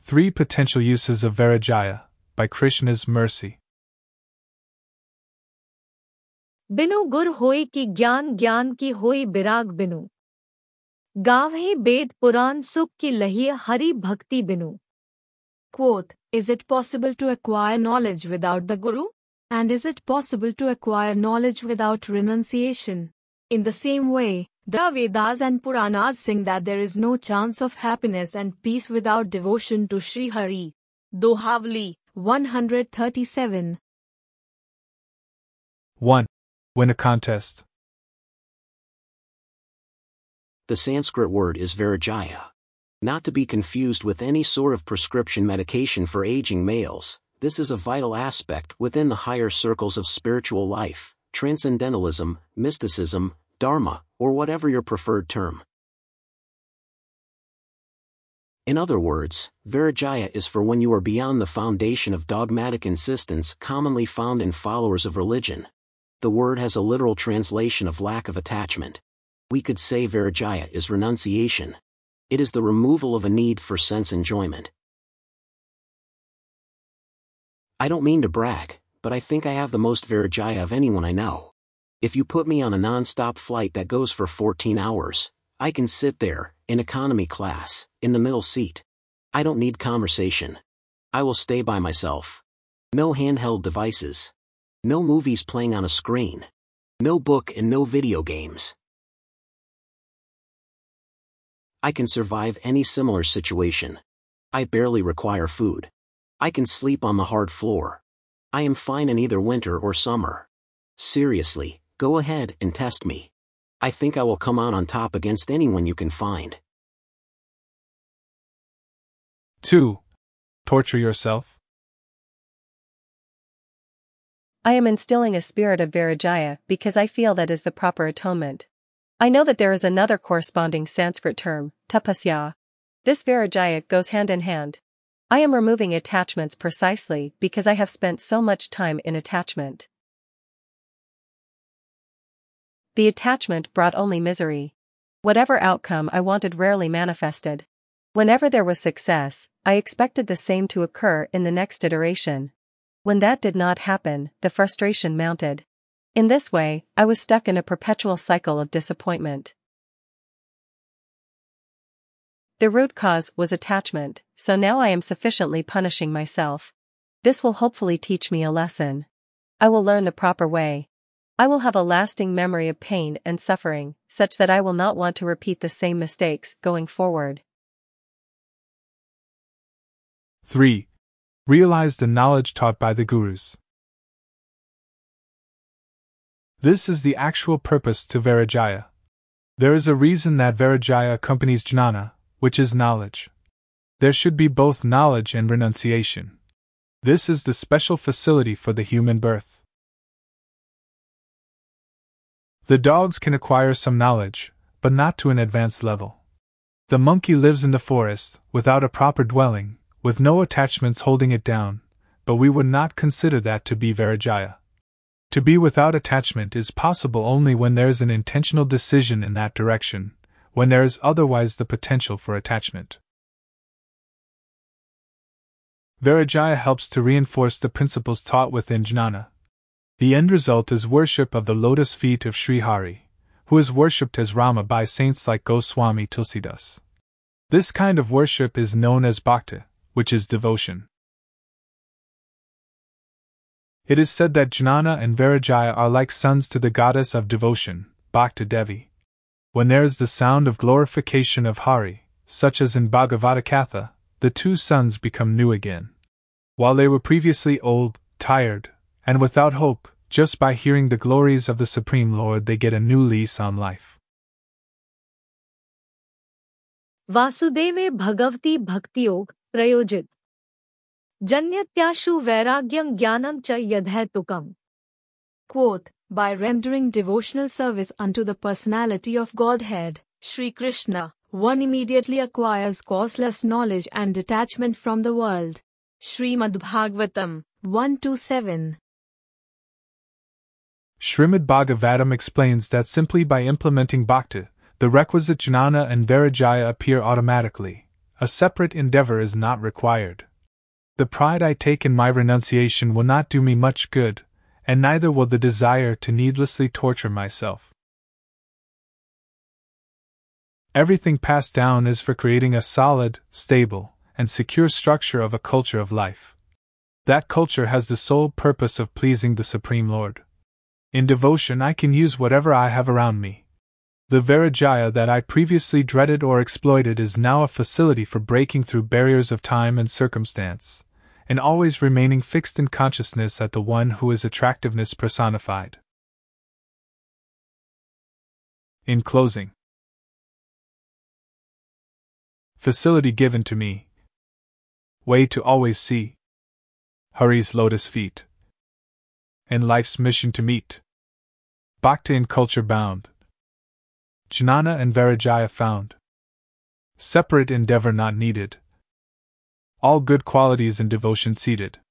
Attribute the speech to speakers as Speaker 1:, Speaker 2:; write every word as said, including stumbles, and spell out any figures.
Speaker 1: Three Potential Uses of Vairagya, by Krishna's Mercy.
Speaker 2: बिनु गुर होई कि ज्ञान ज्ञान की होई बिराग बिनु गावहि वेद पुराण सुख की लही हरि भक्ति बिनु.
Speaker 3: Quote, is it possible to acquire knowledge without the Guru? And is it possible to acquire knowledge without renunciation? In the same way, the Vedas and Puranas sing that there is no chance of happiness and peace without devotion to Sri Hari. Dohavali, one thirty-seven.
Speaker 1: one. Win a contest.
Speaker 4: The Sanskrit word is Vairagya. Not to be confused with any sort of prescription medication for aging males, this is a vital aspect within the higher circles of spiritual life, transcendentalism, mysticism, dharma, or whatever your preferred term. In other words, Vairagya is for when you are beyond the foundation of dogmatic insistence commonly found in followers of religion. The word has a literal translation of lack of attachment. We could say Vairagya is renunciation. It is the removal of a need for sense enjoyment. I don't mean to brag, but I think I have the most Vairagya of anyone I know. If you put me on a non-stop flight that goes for fourteen hours, I can sit there, in economy class, in the middle seat. I don't need conversation. I will stay by myself. No handheld devices. No movies playing on a screen. No book and no video games. I can survive any similar situation. I barely require food. I can sleep on the hard floor. I am fine in either winter or summer. Seriously, go ahead and test me. I think I will come out on top against anyone you can find.
Speaker 1: two. Torture yourself.
Speaker 5: I am instilling a spirit of Vairagya because I feel that is the proper atonement. I know that there is another corresponding Sanskrit term, tapasya. This Vairagya goes hand in hand. I am removing attachments precisely because I have spent so much time in attachment. The attachment brought only misery. Whatever outcome I wanted rarely manifested. Whenever there was success, I expected the same to occur in the next iteration. When that did not happen, the frustration mounted. In this way, I was stuck in a perpetual cycle of disappointment. The root cause was attachment, so now I am sufficiently punishing myself. This will hopefully teach me a lesson. I will learn the proper way. I will have a lasting memory of pain and suffering, such that I will not want to repeat the same mistakes going forward.
Speaker 1: three. Realize the knowledge taught by the Gurus. This is the actual purpose to Vairagya. There is a reason that Vairagya accompanies jnana, which is knowledge. There should be both knowledge and renunciation. This is the special facility for the human birth. The dogs can acquire some knowledge, but not to an advanced level. The monkey lives in the forest, without a proper dwelling, with no attachments holding it down, but we would not consider that to be Vairagya. To be without attachment is possible only when there is an intentional decision in that direction, when there is otherwise the potential for attachment. Vairagya helps to reinforce the principles taught within jnana. The end result is worship of the lotus feet of Sri Hari, who is worshipped as Rama by saints like Goswami Tulsidas. This kind of worship is known as bhakti, which is devotion. It is said that Jnana and Vairagya are like sons to the goddess of devotion, Bhakti Devi. When there is the sound of glorification of Hari, such as in Bhagavatakatha, the two sons become new again. While they were previously old, tired, and without hope, just by hearing the glories of the Supreme Lord they get a new lease on life.
Speaker 2: Vasudeve Bhagavati Bhakti-yog, Prayojit. Janyatyashu Vairagyam Jnanam cha yadhaitukam.
Speaker 3: Quote, by rendering devotional service unto the personality of Godhead, Sri Krishna, one immediately acquires causeless knowledge and detachment from the world. Srimad Bhagavatam, one twenty-seven.
Speaker 1: Srimad Bhagavatam explains that simply by implementing bhakti, the requisite jnana and vairagya appear automatically, A separate endeavor is not required. The pride I take in my renunciation will not do me much good, and neither will the desire to needlessly torture myself. Everything passed down is for creating a solid, stable, and secure structure of a culture of life. That culture has the sole purpose of pleasing the Supreme Lord. In devotion I can use whatever I have around me. The Vairagya that I previously dreaded or exploited is now a facility for breaking through barriers of time and circumstance, and always remaining fixed in consciousness at the one who is attractiveness personified. In closing, facility given to me. Way to always see Hari's lotus feet. And life's mission to meet. Bhakti in culture bound. Jnana and Vairagya found. Separate endeavor not needed. All good qualities in devotion seated.